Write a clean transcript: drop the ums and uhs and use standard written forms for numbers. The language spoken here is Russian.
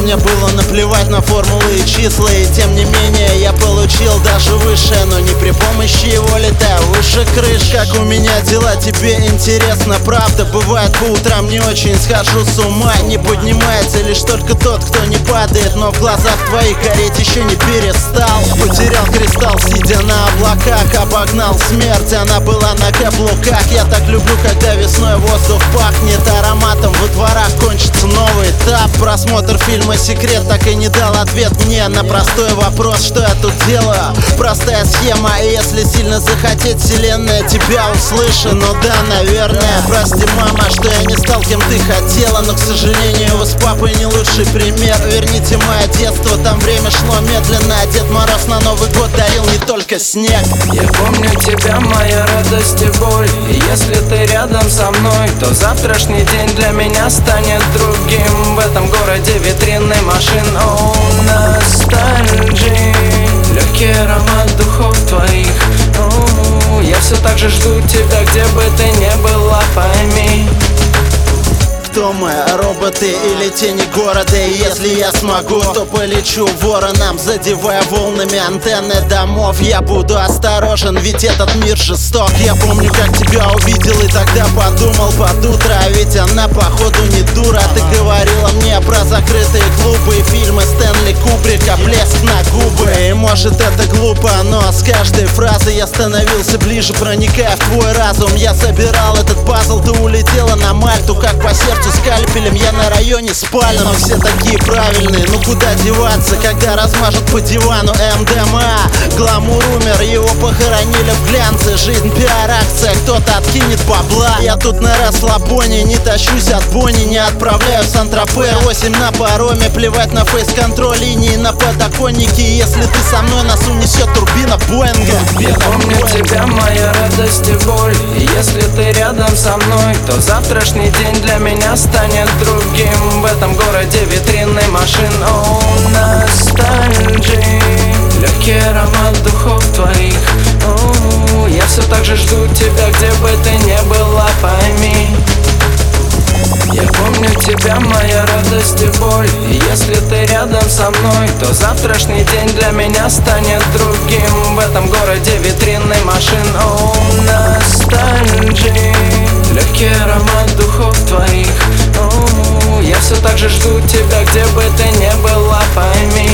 мне было наплевать на формулы и числа, и тем не менее я получил даже выше, но не при помощи его летаю выше крыш. Как у меня дела, тебе интересно, правда? Бывает, по утрам не очень схожу с ума. Не поднимается лишь только тот, кто не падает, но в глазах твоих гореть еще не перестал. Потерял кристалл, сидя на облаках, обогнал смерть, она была на каблуках. Я так люблю, когда весной воздух пахнет ароматом, во дворах кончится новый этап. Просмотр фильма «Секрет» так и не дал ответ мне на простой вопрос, что я тут делаю. Простая схема, и если сильно захотеть, вселенная тебя услышит. Ну да, наверное. Прости, мама, что я не стал кем ты хотела, но, к сожалению, вы с папой не лучший пример. Верните мое детство, там время шло медленно, а Дед Мороз на Новый год дарил не только снег. Я помню тебя, моя радость и боль, и если ты рядом со мной, то завтрашний день для меня станет другим. В этом городе витрины машин, о, ностальджи, легкий аромат духов твоих. О, я все так же жду тебя, где бы ты ни была, пойми. Кто мы, роботы или тени города? И если я смогу, то полечу вороном, задевая волнами антенны домов. Я буду осторожен, ведь этот мир жесток. Я помню, как тебя увидел, и тогда подумал под утро, а ведь она походу не дура. Ты говорила мне про закрытые клубы и фильмы Стэнли Кубрика, блеск на губы. И может это глупо, но с каждой фразой я становился ближе, проникая в твой разум. Я собирал этот пазл, ты улетела на Мальту, как по сердцу скальпелем, я на районе спальном. Но все такие правильные, ну куда деваться, когда размажут по дивану МДМА. Гламур умер, его похоронили в глянце. Жизнь пиар-акция, кто-то откинет бабла. Я тут на расслабоне, не тащусь от Бонни, не отправляю в Сан-Тропе. 8 на пароме, плевать на фейс-контроль, линии на подоконнике. Если ты со мной, нас унесет турбина Боинга. Я помню тебя, моя радость и боль, и если ты рядом со мной, то завтрашний день для меня станет другим. В этом городе витрины машин, о, ностальджи, легкий аромат духов твоих. О, я все так же жду тебя, где бы ты ни была, пойми. Я помню тебя, моя радость и боль, и если ты рядом со мной, то завтрашний день для меня станет другим. В этом городе витрины машин, о, ностальджи, легкий аромат духов твоих. О, я все так же жду тебя, где бы ты ни была, пойми.